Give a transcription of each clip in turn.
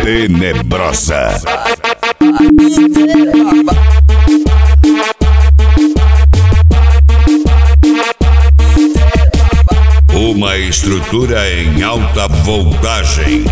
Tenebrosa. Uma estrutura em alta voltagem.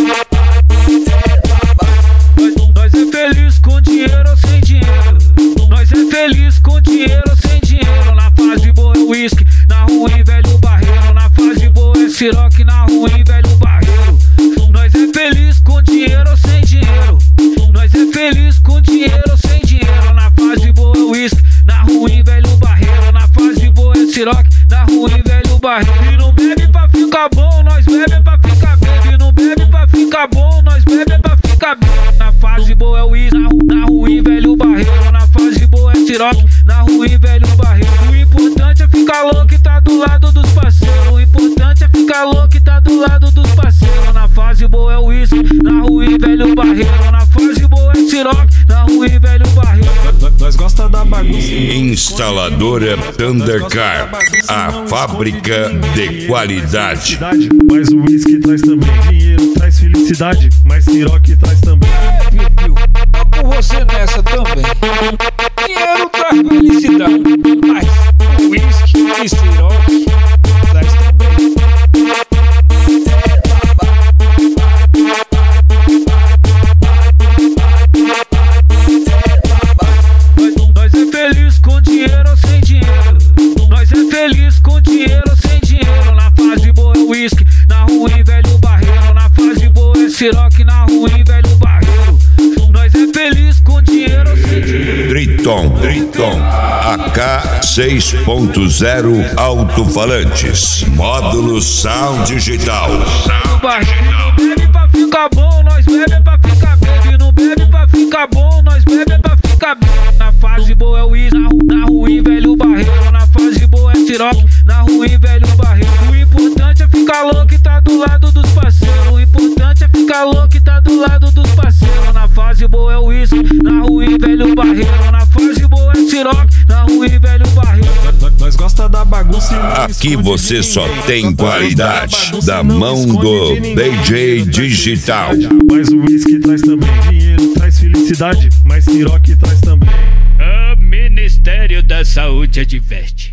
Nós é feliz com dinheiro ou sem dinheiro. Nós é feliz com dinheiro ou sem dinheiro. Na fase boa é uísque, na ruim velho barreiro. Na fase boa é Ciroc, na ruim velho barreiro. Nós é feliz com dinheiro ou sem dinheiro. Nós é feliz com dinheiro ou sem dinheiro. Na fase boa é uísque, na ruim velho barreiro. Na fase boa é Ciroc, na ruim velho barreiro. E não bebe pra ficar bom, nós bebe pra ficar bebe. Não bebe pra ficar bom, nós bebe pra ficar bebe. Na fase boa é uísque, na ruim velho barreiro. Na fase boa é Ciroc, na ruim velho barreiro. O importante é ficar louco e tá do lado dos parceiros. O importante é ficar louco e tá do lado dos parceiros. Na fase boa é uísque, na ruim velho barreiro. Na fase boa é Ciroc, na ruim velho barreiro. Nós gosta da bagunça. Instaladora Thundercar, a fábrica de qualidade. Mas o uísque traz também dinheiro, traz felicidade. Mas Ciroc traz também. Piu, tá com você nessa também. Dinheiro traz felicidade, mas o uísque e Ciroc traz também. Nós é feliz com dinheiro ou sem dinheiro. Nós é feliz com dinheiro ou sem dinheiro. Na fase boa é uísque, na ruim velho barreiro. Na fase boa é Ciroc, na ruim velho barreiro. Nós é feliz com dinheiro ou sem dinheiro. Triton AK 6.0 alto-falantes, módulo sound digital. Não bebe pra ficar bom, nós bebe pra ficar bebe. Não bebe pra ficar bom, nós bebe pra ficar bebe. Na fase boa é uísque, na ruim velho barreiro. Na fase boa é Ciroc, na ruim velho barreiro. O importante é ficar louco e tá do lado dos parceiros. O importante é ficar louco e tá do lado dos parceiros. Na fase boa é uísque, na ruim velho barreiro. Na fase boa é Ciroc, na ruim velho barreiro. Nós gosta da bagunça. Aqui você só tem qualidade da mão do DJ Digital. Mas o uísque traz também dinheiro, traz felicidade. Mas Ciroc traz também. O Ministério da Saúde adverte.